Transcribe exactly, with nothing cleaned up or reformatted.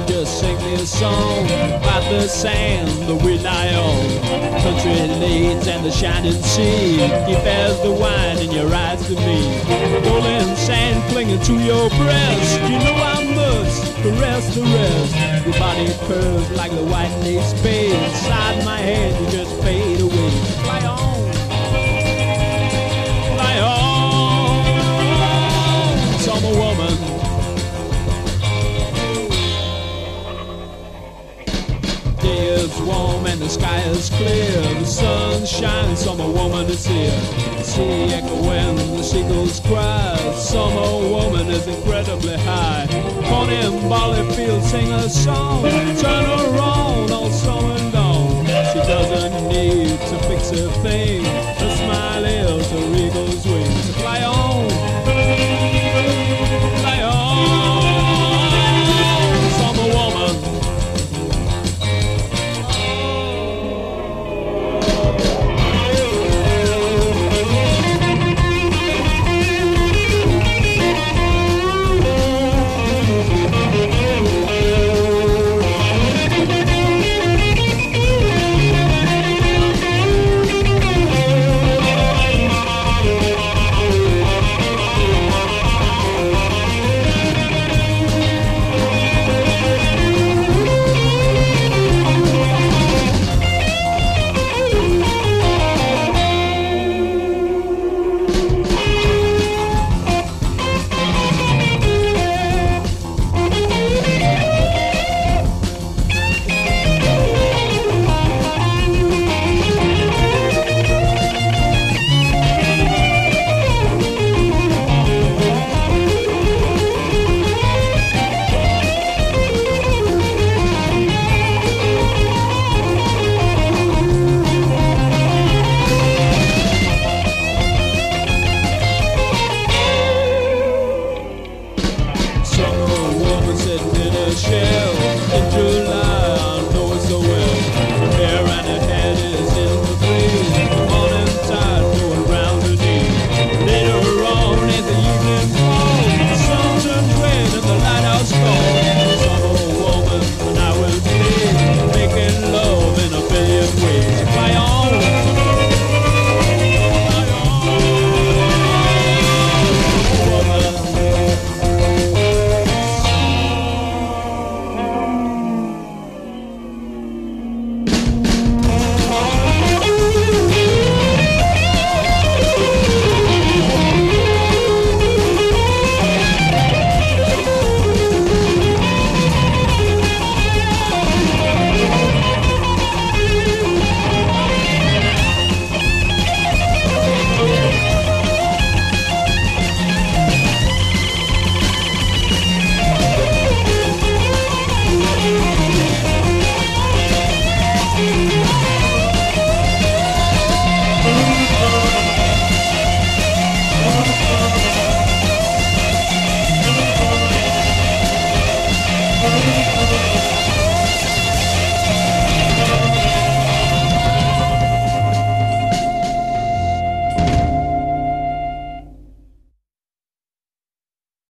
just sing me a song about the sand that we lie on, country lanes and the shining sea. Deep as the wine in your eyes to me, rolling sand clinging to your breast. You know I must caress the rest. Your body curves like the white lace bed. Inside my head you just fade away. Fly on, fly on, summer woman. Warm and the sky is clear. The sun shines, summer woman is here. Sea echo when the seagulls cry. Summer woman is incredibly high. Corn and barley fields sing a song. Turn her on all summer long. She doesn't need to fix a thing. Her smile is her eagle's wings. Fly on, fly on, summer woman. Shell